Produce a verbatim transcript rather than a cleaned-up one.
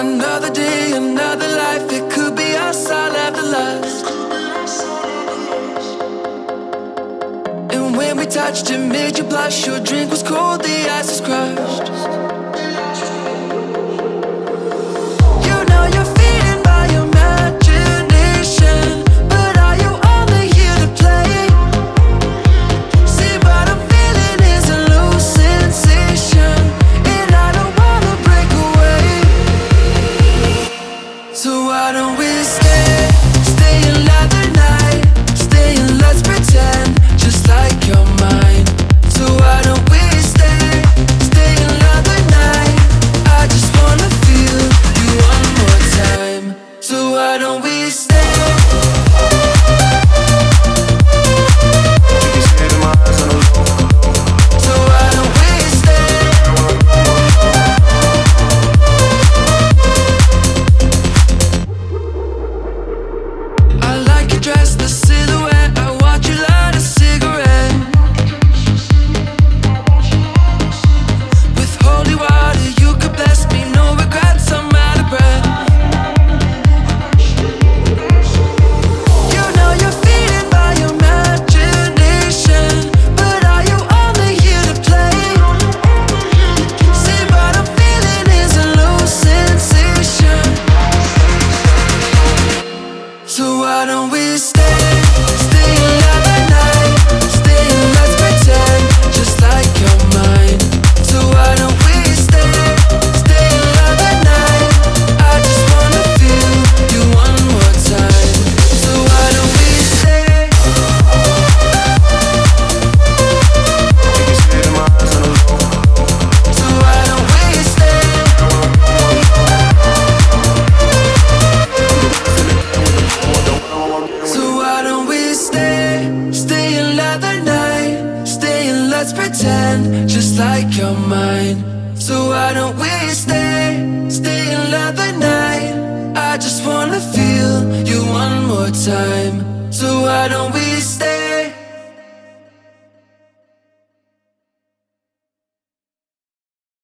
Another day, another life. It could be us, I'll have the last. And when we touched, it made you blush. Your drink was cold, the ice was crushed. You know you're feeding by your imagination, but are you only here to play? See, what I'm feeling is a loose sensation, and I don't wanna break away. So why don't we stay, stay another night, stay and let's pretend, just like you're mine. So why don't we stay, stay another night, I just wanna feel you one more time. So why don't we stay? So why don't we stay? I like your dress, the silhouette. I watch you light a cigarette. With holy water, you could bless me. No regrets, I'm out of breath. You know you're feeding by your imagination, but are you only here to play? See, what I'm feeling is a loose sensation. So why don't we stay, stay another night, stay and let's pretend, just like you're mine. So why don't we stay, stay another night, I just wanna feel you one more time. So why don't we stay? So why don't we stay? So why don't we stay, stay another night, stay and let's pretend, just like you're mine. So why don't we stay, stay another night, I just wanna feel you one more time. So why don't we stay?